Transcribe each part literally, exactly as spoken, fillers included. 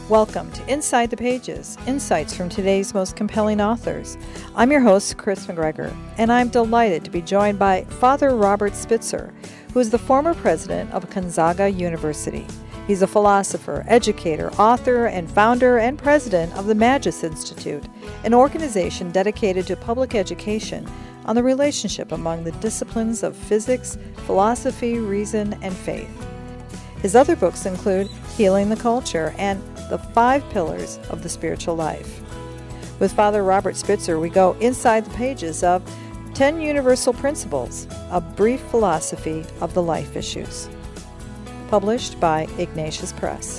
Welcome to Inside the Pages, insights from today's most compelling authors. I'm your host, Chris McGregor, and I'm delighted to be joined by Father Robert Spitzer, who is the former president of Gonzaga University. He's a philosopher, educator, author, and founder and president of the Magis Institute, an organization dedicated to public education on the relationship among the disciplines of physics, philosophy, reason, and faith. His other books include Healing the Culture and The Five Pillars of the Spiritual Life. With Father Robert Spitzer, we go inside the pages of Ten Universal Principles, A Brief Philosophy of the Life Issues, published by Ignatius Press.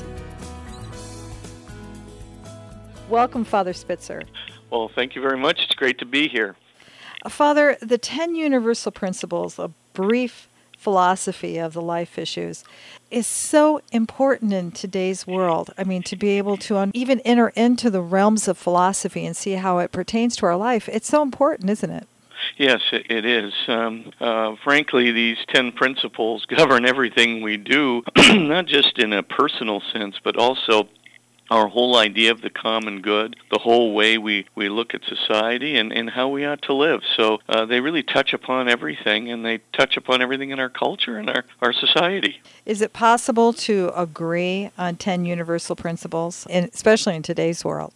Welcome, Father Spitzer. Well, thank you very much. It's great to be here. Uh, Father, the Ten Universal Principles, A Brief Philosophy of the Life Issues, is so important in today's world. I mean, to be able to un- even enter into the realms of philosophy and see how it pertains to our life, it's so important, isn't it? Yes, it, it is. Um, uh, frankly, these ten principles govern everything we do, not just in a personal sense, but also our whole idea of the common good, the whole way we, we look at society and, and how we ought to live. So uh, they really touch upon everything, and they touch upon everything in our culture and our, our society. Is it possible to agree on ten universal principles, in, especially in today's world?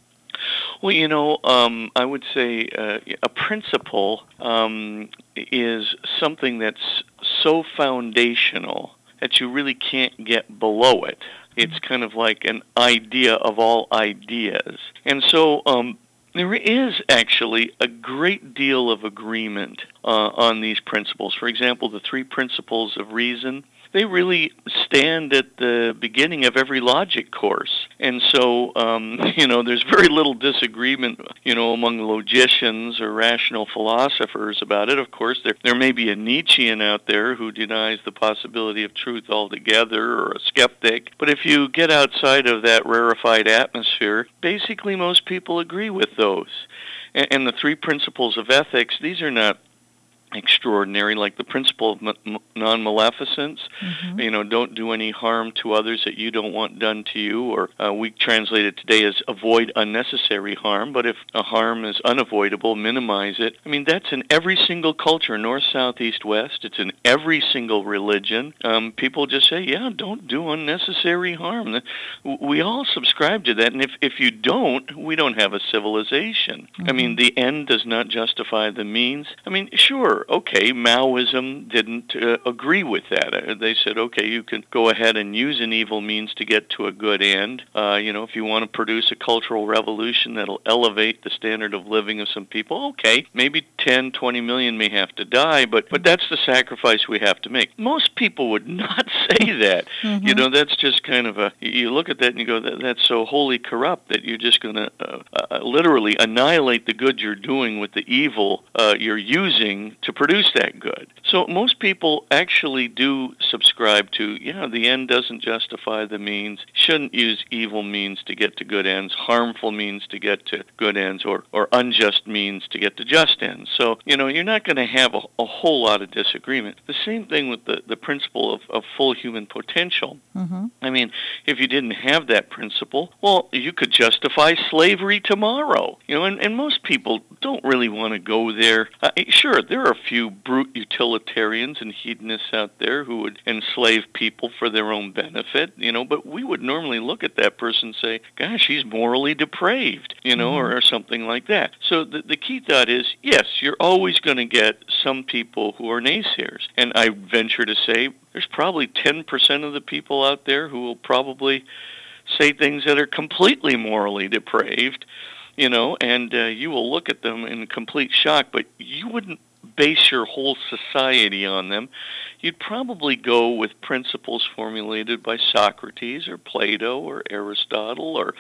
Well, you know, um, I would say uh, a principle um, is something that's so foundational that you really can't get below it. It's kind of like an idea of all ideas. And so um, there is actually a great deal of agreement uh, on these principles. For example, the three principles of reason, they really stand at the beginning of every logic course. And so, um, you know, there's very little disagreement, you know, among logicians or rational philosophers about it. Of course, there there may be a Nietzschean out there who denies the possibility of truth altogether, or a skeptic. But if you get outside of that rarefied atmosphere, basically most people agree with those. And, and the three principles of ethics, these are not extraordinary, like the principle of m- non-maleficence. Mm-hmm. You know, don't do any harm to others that you don't want done to you, or uh, we translate it today as avoid unnecessary harm, but if a harm is unavoidable, minimize it. I mean, that's in every single culture, north, south, east, west. It's in every single religion. Um, people just say, yeah, don't do unnecessary harm. We all subscribe to that, and if, if you don't, we don't have a civilization. Mm-hmm. I mean, the end does not justify the means. I mean, sure, okay, Maoism didn't uh, agree with that. Uh, they said, okay, you can go ahead and use an evil means to get to a good end. Uh, you know, if you want to produce a cultural revolution that'll elevate the standard of living of some people, okay, maybe ten, twenty million may have to die, but, but that's the sacrifice we have to make. Most people would not say that. Mm-hmm. You know, that's just kind of a, you look at that and you go, that, that's so wholly corrupt that you're just going to uh, uh, literally annihilate the good you're doing with the evil uh, you're using to produce that good. So most people actually do subscribe to, yeah, the end doesn't justify the means, shouldn't use evil means to get to good ends, harmful means to get to good ends, or, or unjust means to get to just ends. So, you know, you're not going to have a, a whole lot of disagreement. The same thing with the, the principle of, of full human potential. Mm-hmm. I mean, if you didn't have that principle, well, you could justify slavery tomorrow. You know, and, and most people don't really want to go there. Uh, sure, there are a few brute utilitarians and hedonists out there who would enslave people for their own benefit, you know, but we would normally look at that person and say, gosh, he's morally depraved, you know, mm-hmm. or, or something like that. So the, the key thought is, yes, you're always going to get some people who are naysayers. And I venture to say there's probably ten percent of the people out there who will probably say things that are completely morally depraved, you know, and uh, you will look at them in complete shock, but you wouldn't base your whole society on them. You'd probably go with principles formulated by Socrates or Plato or Aristotle or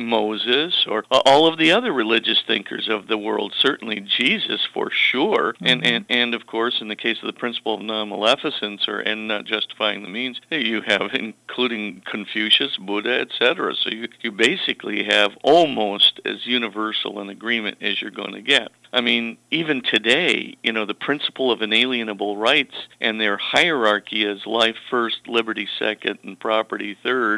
Moses or all of the other religious thinkers of the world, certainly Jesus for sure. Mm-hmm. And, and, and of course, in the case of the principle of non-maleficence or and not justifying the means, you have including Confucius, Buddha, et cetera. So you, you basically have almost as universal an agreement as you're going to get. I mean, even today, you know, the principle of inalienable rights and their hierarchy as life first, liberty second, and property third,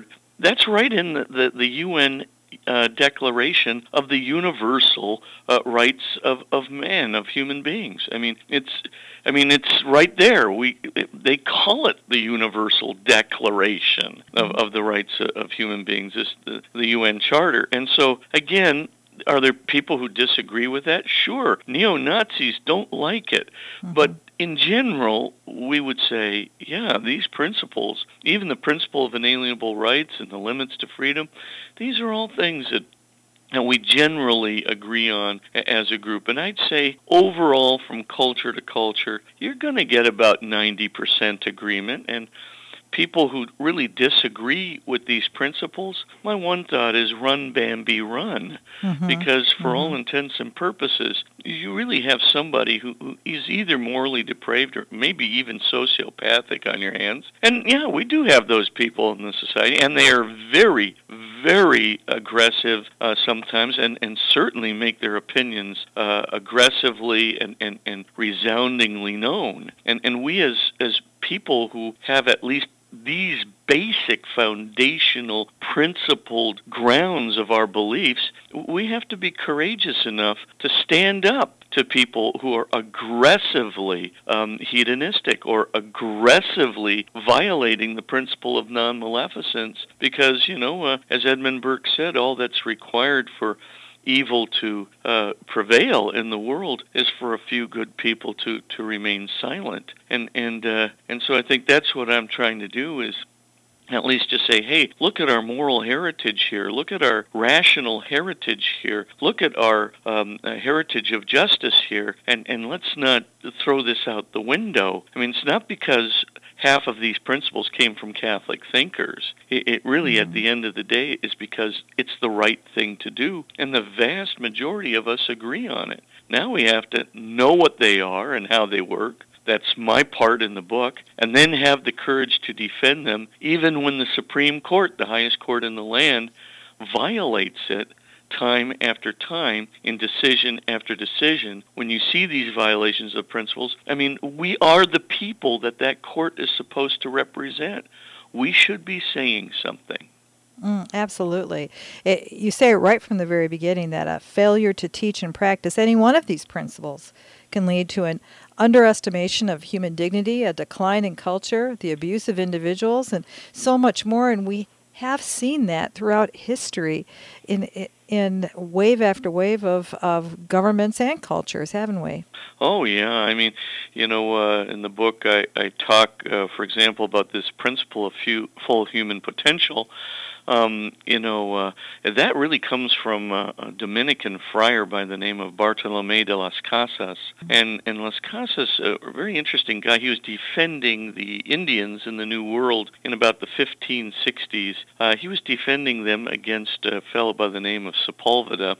that's right in the, the, the U N uh, Declaration of the Universal uh, Rights of, of Man, of human beings. I mean, it's I mean, it's right there. We it, they call it the Universal Declaration of, of the Rights of, of Human Beings, this, the, the U N Charter. And so, again, are there people who disagree with that? Sure. Neo-Nazis don't like it. Mm-hmm. But in general, we would say, yeah, these principles, even the principle of inalienable rights and the limits to freedom, these are all things that and we generally agree on as a group. And I'd say overall, from culture to culture, you're going to get about ninety percent agreement. And people who really disagree with these principles, my one thought is run, Bambi, run. Mm-hmm. Because for mm-hmm. all intents and purposes, you really have somebody who, who is either morally depraved or maybe even sociopathic on your hands. And yeah, we do have those people in the society, and they are very, very aggressive uh, sometimes, and, and certainly make their opinions uh, aggressively and, and, and resoundingly known. And and we as as people who have at least these basic foundational principled grounds of our beliefs, we have to be courageous enough to stand up to people who are aggressively um, hedonistic or aggressively violating the principle of non-maleficence, because, you know, uh, as Edmund Burke said, all that's required for evil to uh, prevail in the world is for a few good people to, to remain silent. And and uh, and so I think that's what I'm trying to do, is at least just say, hey, look at our moral heritage here. Look at our rational heritage here. Look at our um, uh, heritage of justice here. And, and let's not throw this out the window. I mean, it's not because half of these principles came from Catholic thinkers. It, it really, mm-hmm. at the end of the day, is because it's the right thing to do, and the vast majority of us agree on it. Now we have to know what they are and how they work. That's my part in the book, and then have the courage to defend them, even when the Supreme Court, the highest court in the land, violates it time after time in decision after decision. When you see these violations of principles, I mean, we are the people that that court is supposed to represent. We should be saying something. Mm, absolutely. It, you say it right from the very beginning that a failure to teach and practice any one of these principles can lead to an underestimation of human dignity, a decline in culture, the abuse of individuals, and so much more. And we have seen that throughout history in in wave after wave of, of governments and cultures, haven't we? Oh, yeah. I mean, you know, uh, in the book I, I talk, uh, for example, about this principle of few, full human potential. Um, you know, uh, that really comes from uh, a Dominican friar by the name of Bartolomé de las Casas. And, and Las Casas, a very interesting guy, he was defending the Indians in the New World in about the fifteen sixties. Uh, he was defending them against a fellow by the name of Sepulveda,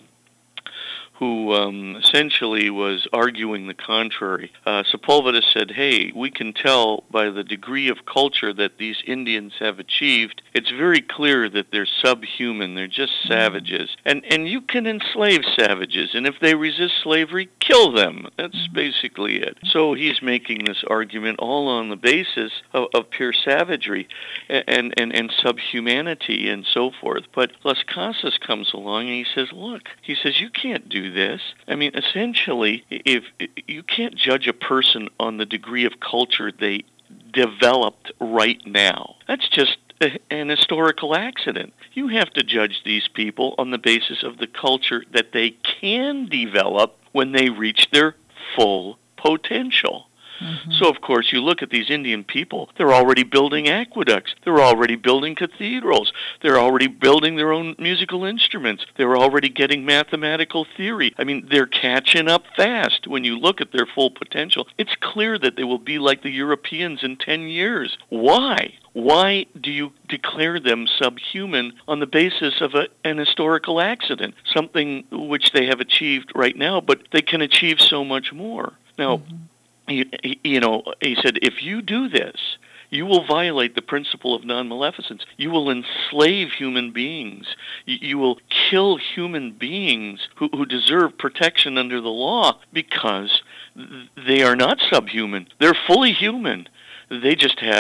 who um, essentially was arguing the contrary. Uh, Sepulveda said, hey, we can tell by the degree of culture that these Indians have achieved, it's very clear that they're subhuman, they're just savages. And and you can enslave savages, and if they resist slavery, kill them. That's basically it. So he's making this argument all on the basis of, of pure savagery and, and, and subhumanity and so forth. But Las Casas comes along and he says, look, he says, you can't do this. I mean, essentially, if you can't judge a person on the degree of culture they developed right now. That's just a, an historical accident. You have to judge these people on the basis of the culture that they can develop when they reach their full potential. Mm-hmm. So, of course, you look at these Indian people, they're already building aqueducts, they're already building cathedrals, they're already building their own musical instruments, they're already getting mathematical theory. I mean, they're catching up fast when you look at their full potential. It's clear that they will be like the Europeans in ten years. Why? Why do you declare them subhuman on the basis of a, an historical accident, something which they have achieved right now, but they can achieve so much more? Now, mm-hmm. You, you know, he said, if you do this, you will violate the principle of non-maleficence. You will enslave human beings. You, you will kill human beings who, who deserve protection under the law because they are not subhuman. They're fully human. They just have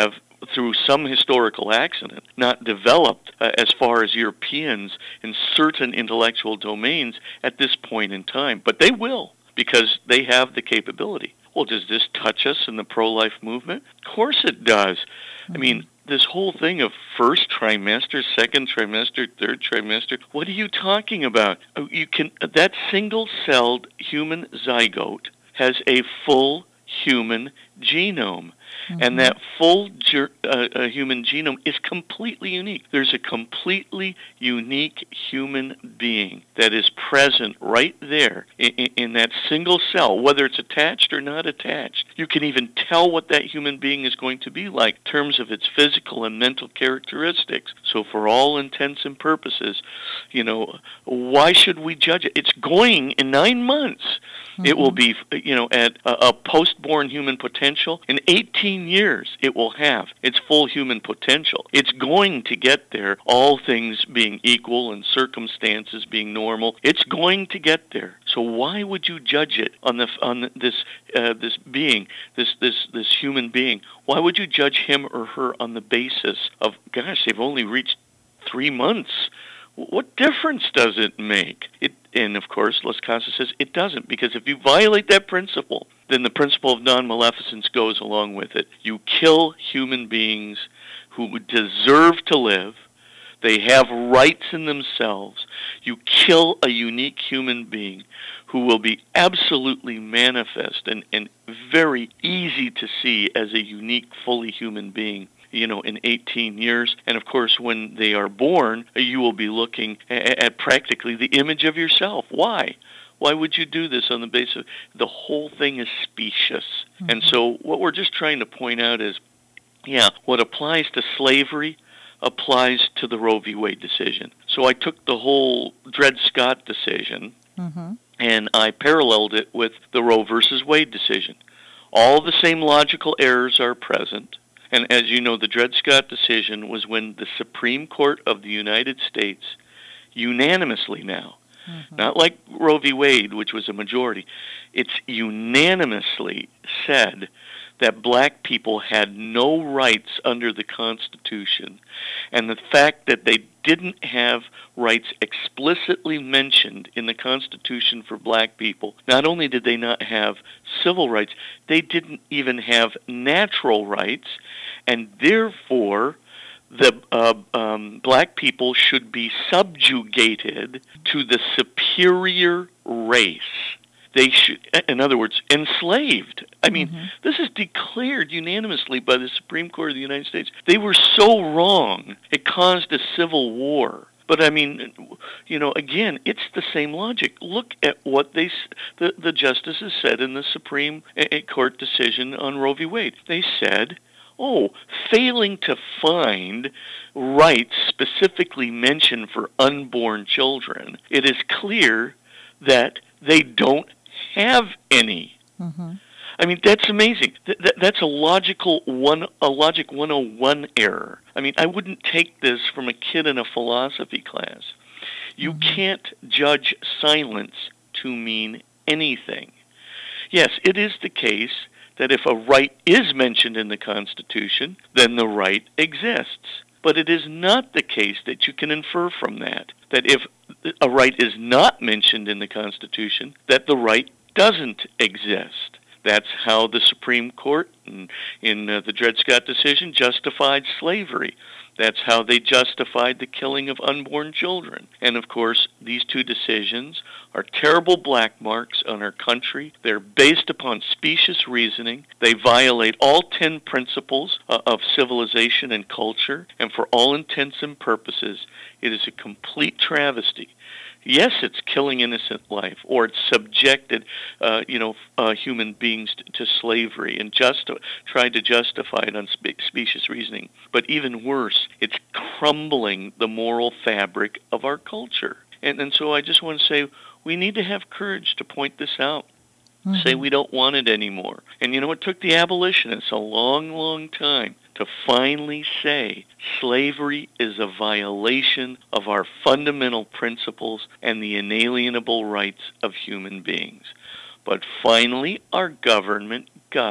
through some historical accident, not developed uh, as far as Europeans in certain intellectual domains at this point in time. But they will, because they have the capability. Well, does this touch us in the pro-life movement? Of course it does. Mm-hmm. I mean, this whole thing of first trimester, second trimester, third trimester, what are you talking about? You can that single-celled human zygote has a full human genome. Mm-hmm. And that full ger- uh, uh, human genome is completely unique. There's a completely unique human being that is present right there in, in, in that single cell, whether it's attached or not attached. You can even tell what that human being is going to be like in terms of its physical and mental characteristics. So for all intents and purposes, you know, why should we judge it? It's going in nine months. Mm-hmm. It will be, you know, at a, a post-born human potential. In eighteen years, it will have its full human potential. It's going to get there, all things being equal and circumstances being normal. It's going to get there. So why would you judge it on the on this uh, this being, this this this human being? Why would you judge him or her on the basis of, gosh, they've only reached three months? What difference does it make? It, and of course, Las Casas says it doesn't, because if you violate that principle, then the principle of non-maleficence goes along with it. You kill human beings who deserve to live. They have rights in themselves. You kill a unique human being who will be absolutely manifest and, and very easy to see as a unique, fully human being, you know, in eighteen years. And of course, when they are born, you will be looking at, at practically the image of yourself. Why? Why would you do this on the basis of the whole thing is specious? Mm-hmm. And so what we're just trying to point out is, yeah, what applies to slavery applies to the Roe v. Wade decision. So I took the whole Dred Scott decision, mm-hmm. and I paralleled it with the Roe versus Wade decision. All the same logical errors are present. And as you know, the Dred Scott decision was when the Supreme Court of the United States unanimously now, mm-hmm. not like Roe v. Wade, which was a majority, it's unanimously said that black people had no rights under the Constitution. And the fact that they didn't have rights explicitly mentioned in the Constitution for black people, not only did they not have civil rights, they didn't even have natural rights, and therefore the uh, um, black people should be subjugated to the superior race. They should, in other words, enslaved. I mean, mm-hmm. this is declared unanimously by the Supreme Court of the United States. They were so wrong, it caused a civil war. But I mean, you know, again, it's the same logic. Look at what they, the, the justices said in the Supreme Court decision on Roe v. Wade. They said, oh, failing to find rights specifically mentioned for unborn children, it is clear that they don't have any. Mm-hmm. I mean, that's amazing. Th- th- that's a logical one, a logic one oh one error. I mean, I wouldn't take this from a kid in a philosophy class. You mm-hmm. can't judge silence to mean anything. Yes, it is the case that if a right is mentioned in the Constitution, then the right exists. But it is not the case that you can infer from that, that if a right is not mentioned in the Constitution, that the right doesn't exist. That's how the Supreme Court in, in uh, the Dred Scott decision justified slavery. That's how they justified the killing of unborn children. And of course, these two decisions are terrible black marks on our country. They're based upon specious reasoning. They violate all ten principles uh, of civilization and culture. And for all intents and purposes, it is a complete travesty. Yes, it's killing innocent life, or it's subjected, uh, you know, uh, human beings to, to slavery and just tried to justify it on spe- specious reasoning. But even worse, it's crumbling the moral fabric of our culture. And, and so I just want to say we need to have courage to point this out. Mm-hmm. Say we don't want it anymore. And you know, it took the abolitionists a long, long time to finally say slavery is a violation of our fundamental principles and the inalienable rights of human beings. But finally, our government got it.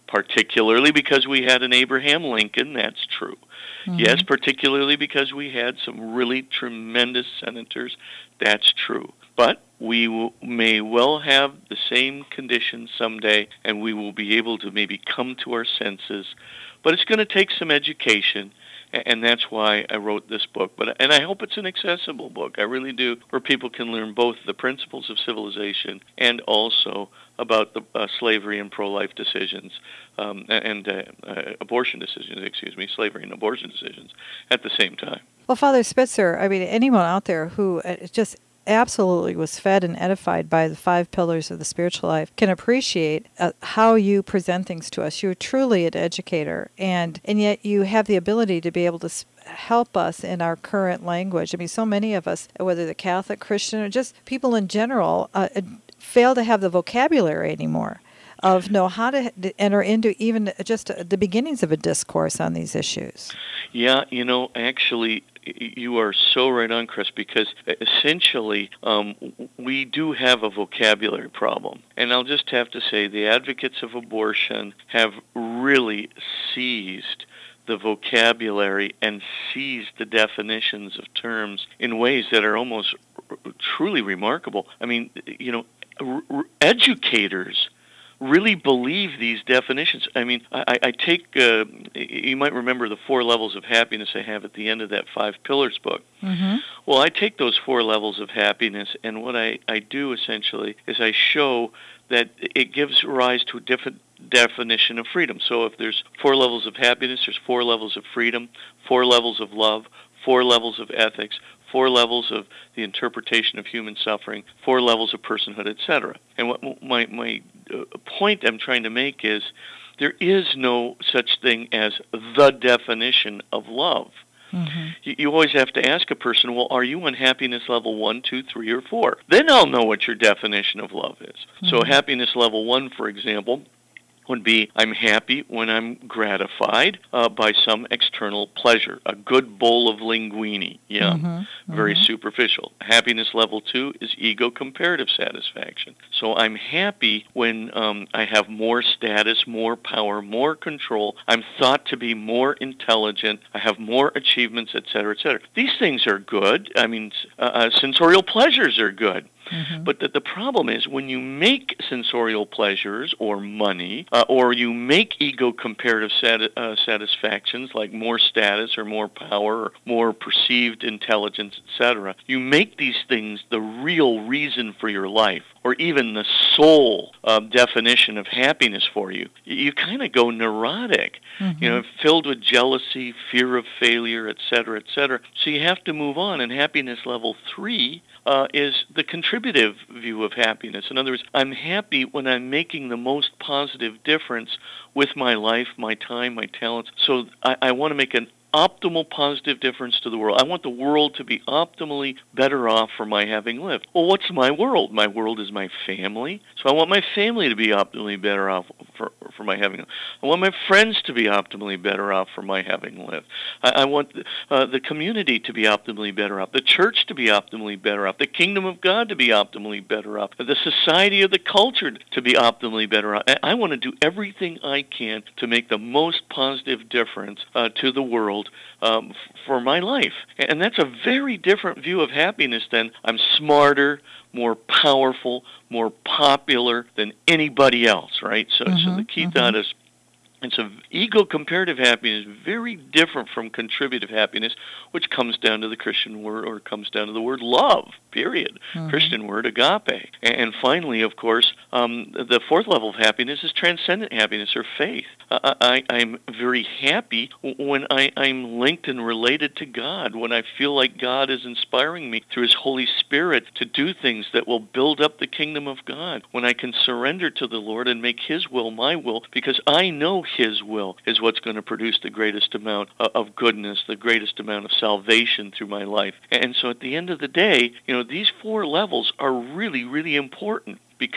particularly because we had an Abraham Lincoln, that's true. Mm-hmm. Yes, particularly because we had some really tremendous senators, that's true. But we will, may well have the same conditions someday, and we will be able to maybe come to our senses. But it's going to take some education, and that's why I wrote this book. But and I hope it's an accessible book. I really do, where people can learn both the principles of civilization and also about the uh, slavery and pro-life decisions, um, and uh, uh, abortion decisions, excuse me, slavery and abortion decisions at the same time. Well, Father Spitzer, I mean, anyone out there who uh, just absolutely was fed and edified by the five pillars of the spiritual life can appreciate uh, how you present things to us. You're truly an educator, and and yet you have the ability to be able to sp- help us in our current language. I mean, so many of us, whether the Catholic, Christian, or just people in general, uh, fail to have the vocabulary anymore of know how to enter into even just the beginnings of a discourse on these issues. Yeah, you know, actually, you are so right on, Chris, because essentially um, we do have a vocabulary problem. And I'll just have to say the advocates of abortion have really seized the vocabulary and seized the definitions of terms in ways that are almost r- truly remarkable. I mean, you know, r- r- educators really believe these definitions. I mean, I, I take, uh, you might remember the four levels of happiness I have at the end of that Five Pillars book. Mm-hmm. Well, I take those four levels of happiness, and what I, I do essentially is I show that it gives rise to a different definition of freedom. So if there's four levels of happiness, there's four levels of freedom, four levels of love, four levels of ethics, four levels of the interpretation of human suffering, four levels of personhood, et cetera. And what my my uh, point I'm trying to make is there is no such thing as the definition of love. Mm-hmm. You, you always have to ask a person, well, are you on happiness level one, two, three, or four? Then I'll know what your definition of love is. Mm-hmm. So happiness level one, for example, would be I'm happy when I'm gratified uh, by some external pleasure, a good bowl of linguine. Yeah, mm-hmm, very mm-hmm. superficial. Happiness level two is ego comparative satisfaction. So I'm happy when um, I have more status, more power, more control. I'm thought to be more intelligent. I have more achievements, et cetera, et cetera. These things are good. I mean, uh, uh, sensorial pleasures are good. Mm-hmm. But the, the problem is when you make sensorial pleasures or money, uh, or you make ego comparative sati- uh, satisfactions like more status or more power or more perceived intelligence, et cetera, you make these things the real reason for your life, or even the sole uh, definition of happiness for you. You, you kind of go neurotic, mm-hmm. you know, filled with jealousy, fear of failure, et cetera, et cetera. So you have to move on, and happiness level three Uh, is the contributive view of happiness. In other words, I'm happy when I'm making the most positive difference with my life, my time, my talents. So I, I want to make an optimal positive difference to the world. I want the world to be optimally better off for my having lived. Well, what's my world? My world is my family. So I want my family to be optimally better off for, for my having lived. I want my friends to be optimally better off for my having lived. I, I want uh, the community to be optimally better off, the church to be optimally better off, the kingdom of God to be optimally better off, the society or the culture to be optimally better off. I, I want to do everything I can to make the most positive difference uh, to the world Um, f- for my life. And that's a very different view of happiness than I'm smarter, more powerful, more popular than anybody else, right? So, mm-hmm, so the key mm-hmm. thought is it's a ego comparative happiness, very different from contributive happiness, which comes down to the Christian word, or comes down to the word love, period. Mm-hmm. Christian word, agape. And finally, of course, um, the fourth level of happiness is transcendent happiness, or faith. Uh, I, I'm very happy when I, I'm linked and related to God, when I feel like God is inspiring me through His Holy Spirit to do things that will build up the kingdom of God, when I can surrender to the Lord and make His will my will, because I know His will is what's going to produce the greatest amount of goodness, the greatest amount of salvation through my life. And so at the end of the day, you know, these four levels are really, really important, because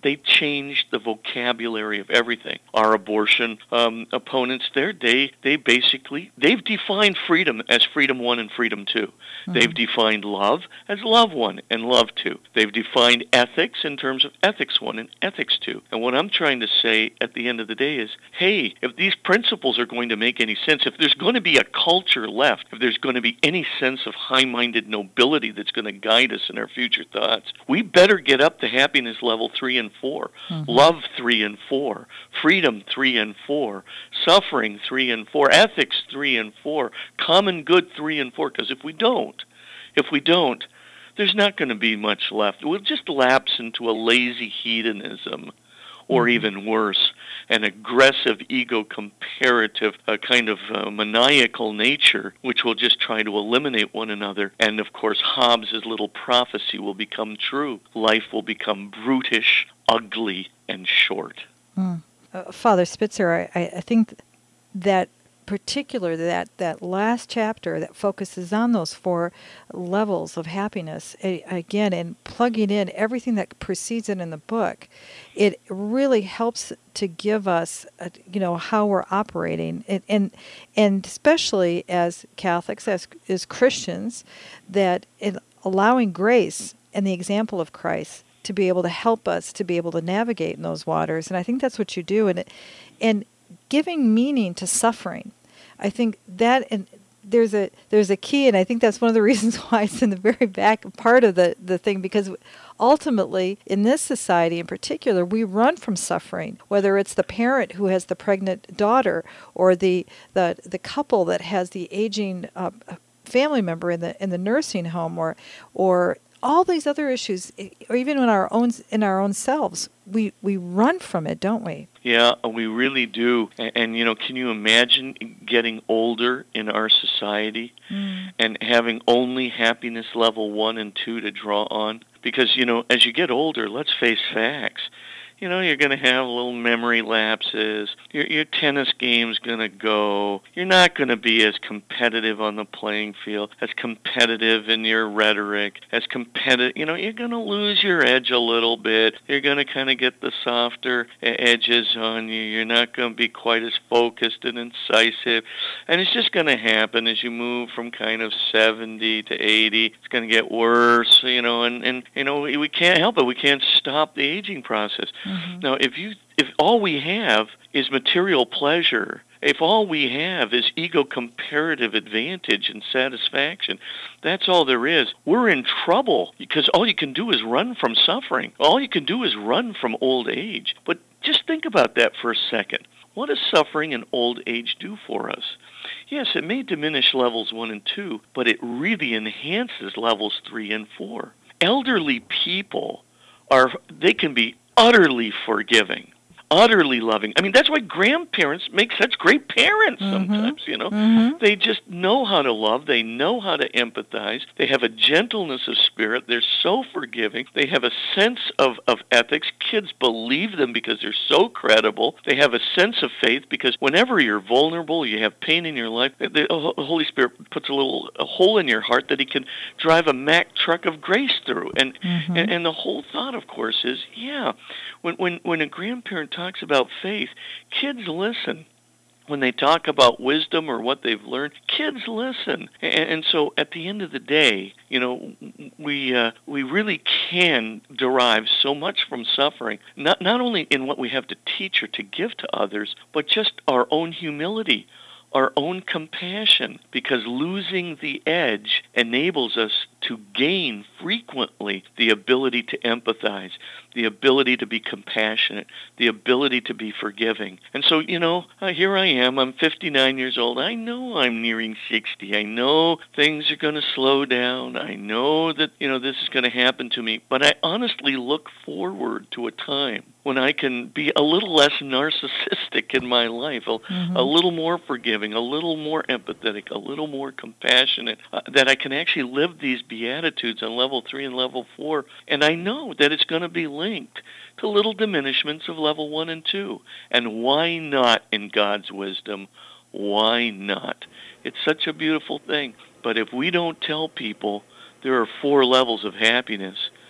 They changed the vocabulary of everything. Our abortion um, opponents there, they, they basically, they've defined freedom as freedom one and freedom two. Mm-hmm. They've defined love as love one and love two. They've defined ethics in terms of ethics one and ethics two. And what I'm trying to say at the end of the day is, hey, if these principles are going to make any sense, if there's going to be a culture left, if there's going to be any sense of high-minded nobility that's going to guide us in our future thoughts, we better get up to happiness level three and four, mm-hmm. love three and four, freedom three and four, suffering three and four, ethics three and four, common good three and four. Because if we don't, if we don't, there's not going to be much left. We'll just lapse into a lazy hedonism, or even worse, an aggressive ego-comparative uh, kind of uh, maniacal nature, which will just try to eliminate one another. And, of course, Hobbes' little prophecy will become true. Life will become brutish, ugly, and short. Mm. Uh, Father Spitzer, I, I think that particular that that last chapter that focuses on those four levels of happiness, a, again, and plugging in everything that precedes it in the book, it really helps to give us, uh, you know, how we're operating, and, and and especially as Catholics, as as Christians, that it, allowing grace and the example of Christ to be able to help us to be able to navigate in those waters. And I think that's what you do, and it, and giving meaning to suffering. I think that, and there's a there's a key, and I think that's one of the reasons why it's in the very back part of the, the thing, because ultimately, in this society in particular, we run from suffering, whether it's the parent who has the pregnant daughter, or the the, the couple that has the aging uh, family member in the in the nursing home, or or all these other issues, or even in our own in our own selves. We we run from it, don't we? Yeah, we really do. And, and you know, can you imagine getting older in our society mm. and having only happiness level one and two to draw on? Because, you know, as you get older, let's face facts. You know, you're going to have little memory lapses. Your, your tennis game's going to go. You're not going to be as competitive on the playing field, as competitive in your rhetoric, as competitive. You know, you're going to lose your edge a little bit. You're going to kind of get the softer edges on you. You're not going to be quite as focused and incisive. And it's just going to happen as you move from kind of seventy to eighty. It's going to get worse, you know, and, and you know, we, we can't help it. We can't stop the aging process. Mm-hmm. Now, if you if all we have is material pleasure, if all we have is ego comparative advantage and satisfaction, that's all there is, we're in trouble, because all you can do is run from suffering. All you can do is run from old age. But just think about that for a second. What does suffering and old age do for us? Yes, it may diminish levels one and two, but it really enhances levels three and four. Elderly people are, they can be utterly forgiving, utterly loving. I mean, that's why grandparents make such great parents sometimes, mm-hmm. you know. Mm-hmm. They just know how to love. They know how to empathize. They have a gentleness of spirit. They're so forgiving. They have a sense of, of ethics. Kids believe them because they're so credible. They have a sense of faith because whenever you're vulnerable, you have pain in your life, the Holy Spirit puts a little a hole in your heart that he can drive a Mack truck of grace through. And, mm-hmm. and, and the whole thought, of course, is, yeah, when, when, when a grandparent talks about faith, kids listen. When they talk about wisdom or what they've learned, kids listen. And, and so at the end of the day, you know, we uh, we really can derive so much from suffering, not not only in what we have to teach or to give to others, but just our own humility, our own compassion, because losing the edge enables us to gain frequently the ability to empathize, the ability to be compassionate, the ability to be forgiving. And so, you know, uh, here I am, I'm fifty-nine years old. I know I'm nearing sixty. I know things are going to slow down. I know that, you know, this is going to happen to me. But I honestly look forward to a time when I can be a little less narcissistic in my life, a, mm-hmm. a little more forgiving, a little more empathetic, a little more compassionate, uh, that I can actually live these Beatitudes on level three and level four. And I know that it's going to be linked to little diminishments of level one and two. And why not, in God's wisdom? Why not? It's such a beautiful thing. But if we don't tell people there are four levels of happiness,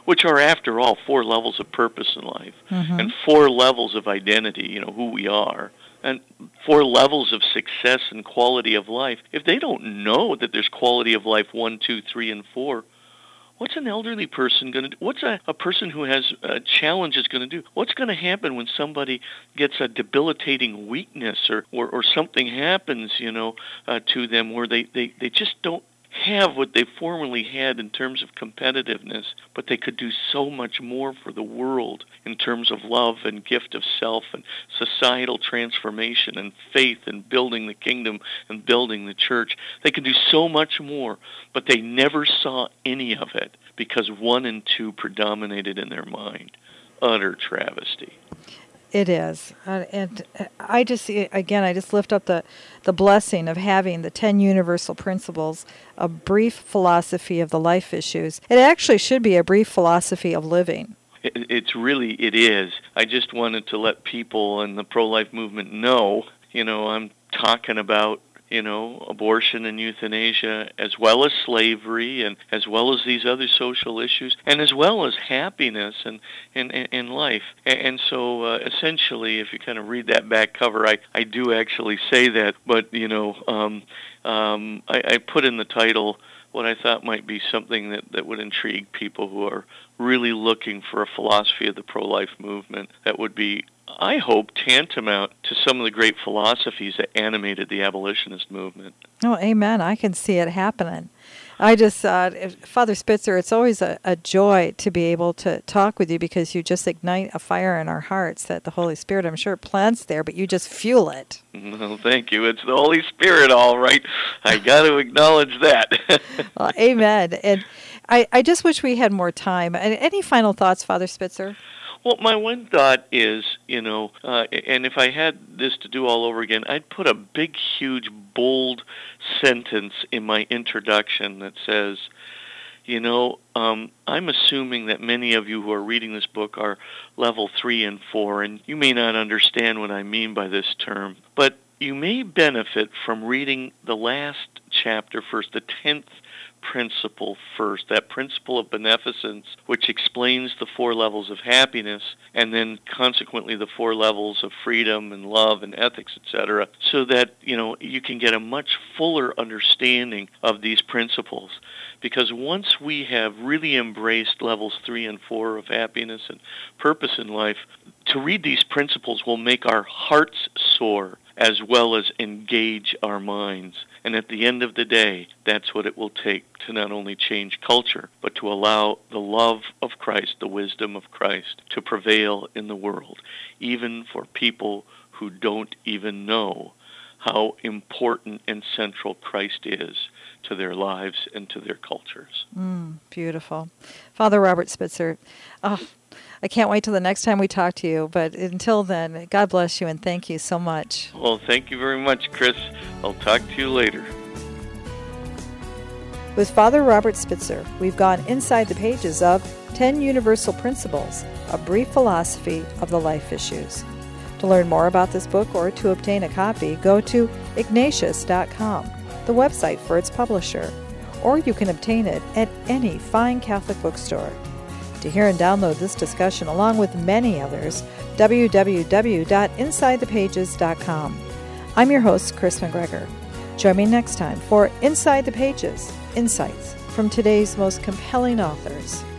which are, after all, four levels of purpose in life, mm-hmm. and four levels of identity, you know, who we are, and four levels of success and quality of life, if they don't know that there's quality of life one, two, three, and four, what's an elderly person going to do? What's a, a person who has uh, challenges going to do? What's going to happen when somebody gets a debilitating weakness or, or, or something happens, you know, uh, to them where they, they, they just don't have what they formerly had in terms of competitiveness, but they could do so much more for the world in terms of love and gift of self and societal transformation and faith and building the kingdom and building the church. They could do so much more, but they never saw any of it because one and two predominated in their mind. Utter travesty. It is. Uh, and I just, again, I just lift up the, the blessing of having the ten universal principles, a brief philosophy of the life issues. It actually should be a brief philosophy of living. It, it's really, it is. I just wanted to let people in the pro-life movement know, you know, I'm talking about, you know, abortion and euthanasia, as well as slavery, and as well as these other social issues, and as well as happiness and in in life. And, and so, uh, essentially, if you kind of read that back cover, I, I do actually say that. But you know, um, um, I, I put in the title what I thought might be something that, that would intrigue people who are really looking for a philosophy of the pro-life movement that would be, I hope, tantamount to some of the great philosophies that animated the abolitionist movement. Oh, amen. I can see it happening. I just, uh, Father Spitzer, it's always a, a joy to be able to talk with you because you just ignite a fire in our hearts that the Holy Spirit, I'm sure, plants there, but you just fuel it. Well, thank you. It's the Holy Spirit, all right. I got to acknowledge that. Well, amen. And I, I just wish we had more time. Any final thoughts, Father Spitzer? Well, my one thought is, you know, uh, and if I had this to do all over again, I'd put a big, huge, bold sentence in my introduction that says, you know, um, I'm assuming that many of you who are reading this book are level three and four, and you may not understand what I mean by this term, but you may benefit from reading the last chapter first, the tenth principle first, that principle of beneficence, which explains the four levels of happiness, and then consequently the four levels of freedom and love and ethics, et cetera, so that, you know, you can get a much fuller understanding of these principles. Because once we have really embraced levels three and four of happiness and purpose in life, to read these principles will make our hearts soar as well as engage our minds. And at the end of the day, that's what it will take to not only change culture, but to allow the love of Christ, the wisdom of Christ, to prevail in the world, even for people who don't even know how important and central Christ is to their lives and to their cultures. Mm, beautiful. Father Robert Spitzer, oh, I can't wait till the next time we talk to you, but until then, God bless you and thank you so much. Well, thank you very much, Chris. I'll talk to you later. With Father Robert Spitzer, we've gone inside the pages of ten Universal Principles, a brief philosophy of the life issues. To learn more about this book or to obtain a copy, go to ignatius dot com, the website for its publisher, or you can obtain it at any fine Catholic bookstore. To hear and download this discussion along with many others, w w w dot inside the pages dot com. I'm your host, Chris McGregor. Join me next time for Inside the Pages, insights from today's most compelling authors.